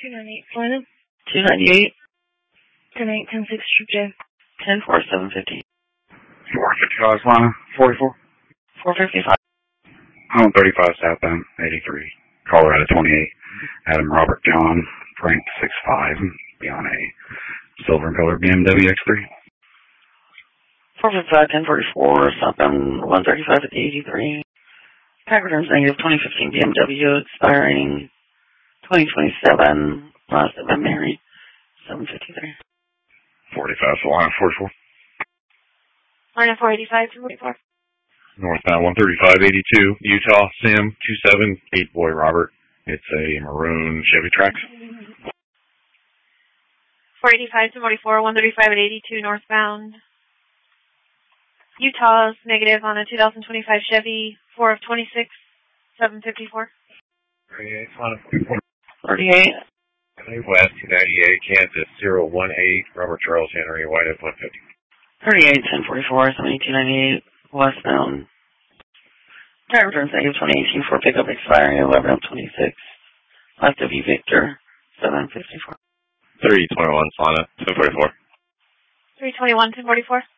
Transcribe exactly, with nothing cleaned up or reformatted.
two ninety-eight, Florida. two ninety-eight. ten eight, ten six, Strip J. ten four, seven fifty. four fifty-five, Lana, forty-four. four fifty-five. Home thirty-five, southbound, eighty-three. Colorado twenty-eight. Adam Robert John, Frank six five, beyond a silver and color B M W X three. four fifty-five, ten forty-four, southbound one thirty-five at eighty-three. Pack returns negative, twenty fifteen B M W, expiring twenty twenty-seven. Last of them married, seven fifty-three. forty-five, Solana, forty-four. Line four eighty-five, two forty-four. Northbound one thirty-five, eighty-two, Utah, Sim, two seven, eight boy Robert. It's a maroon Chevy Trax. four eighty-five, two forty-four, one thirty-five at eighty-two, northbound. Utah's negative on a two thousand twenty-five Chevy, four of twenty-six, seven fifty-four. thirty-eight, Solana, forty-four. thirty-eight. West, two ninety-eight, Kansas, zero one eight, Robert Charles Henry, White F one fifty. thirty-eight, ten forty-four, seventy-two ninety-eight, westbound. Pack returns negative, twenty eighteen, Ford pickup expiring eleven of twenty-six. Last W Victor, seven fifty-four. three twenty-one, Solana, seven forty-four. three twenty-one, ten forty-four.